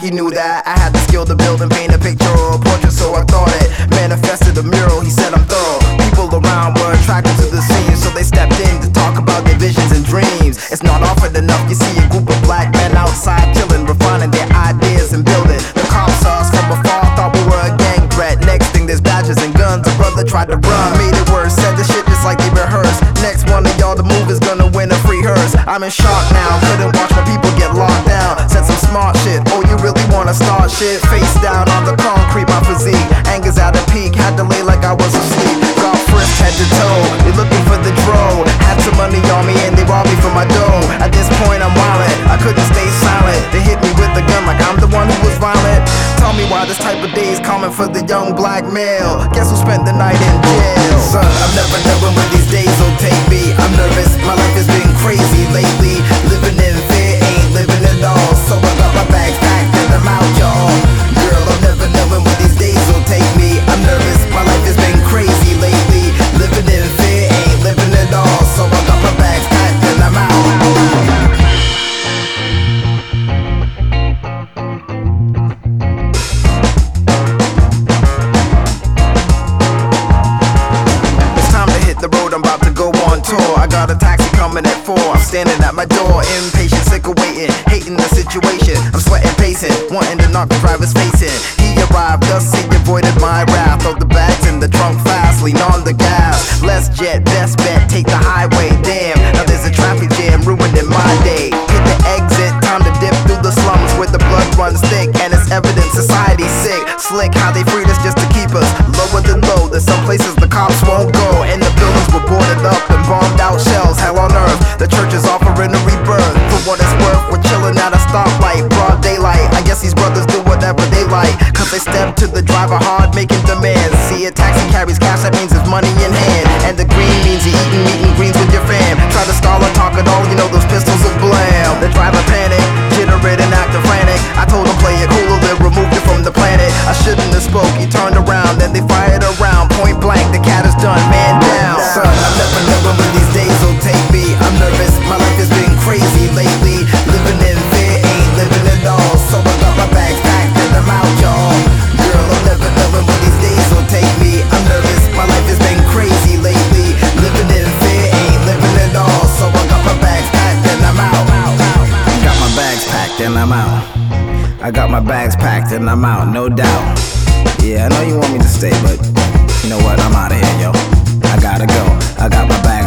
he knew that I had the skill to build and paint a picture or a portrait, so I thought it manifested a mural. He said I'm thorough. People around were attracted to the scene, so they stepped in to talk about their visions and dreams. It's not often enough you see a group of black men outside chilling, refining their ideas and building. The cops saw us from afar, thought we were a gang threat. Next thing there's badges and guns. A brother tried to run, made it worse, said the shit just like they rehearsed. Next one of y'all to move is gonna win a free hearse. I'm in shock now, couldn't watch my people get locked down. Said some smart shit, oh you really wanna start shit? Face down on the concrete, my physique anger's at a peak, had to lay like I was asleep. Got frisked head to toe, they looking for the dro. Had some money on me and they robbed me for my dough. At this point I'm wildin', I couldn't stay silent. They hit me with a gun like I'm the one who was violent. Tell me why this type of day is common for the young black male. Guess who spent the night in jail? Son, I've never known when these days will take me. I'm nervous, my life has been crazy lately. Living in fear, ain't living at all. So I got my bags packed and I'm out, y'all. Girl, I've never known when these days will take me. I'm nervous, my life has been crazy lately. Living in fear, ain't living at all. So I got my bags packed and I'm out. I got a taxi coming at 4. I'm standing at my door, impatient, sick of waiting, hating the situation. I'm sweating, pacing, wanting to knock the driver's face in. He arrived, thus he avoided my wrath. Throw the bags in the trunk fast, lean on the gas. Less jet, best bet, take the highway. Damn, now there's a traffic jam ruining my day. Hit the exit, time to dip through the slums where the blood runs thick and it's evident society's sick. Slick how they freed us just to keep us lower than low. There's some places the cops won't go, and the buildings were boarded up and bombed out shells. Hell on earth, the church is offering a rebirth. For what it's worth, we're chilling at a stoplight, broad daylight. I guess these brothers do whatever they like, cause they step to the driver hard, making demands. See, a taxi carries cash, that means there's money in hand. And the green means you're eating meat and greens with your fam. Try to stall or talk at all, you know those pistols will blam. The driver panic, jittered and acting frantic. I told him play it cooler, then removed it from the planet. I shouldn't have spoke, he turned around, then they fired around. Point blank, the cat is done, man down. Son, I've never known when these days will take me. I'm nervous, my life has been crazy lately. Living in fear, ain't living at all. So I got my bags packed and I'm out, y'all. Girl, I've never known when these days will take me. I'm nervous, my life has been crazy lately. Living in fear, ain't living at all. So I got my bags packed and I'm out. Got my bags packed and I'm out. I got my bags packed and I'm out, no doubt. Yeah, I know you want me to stay, but you know what? I'm out of here, yo. I gotta go. I got my bags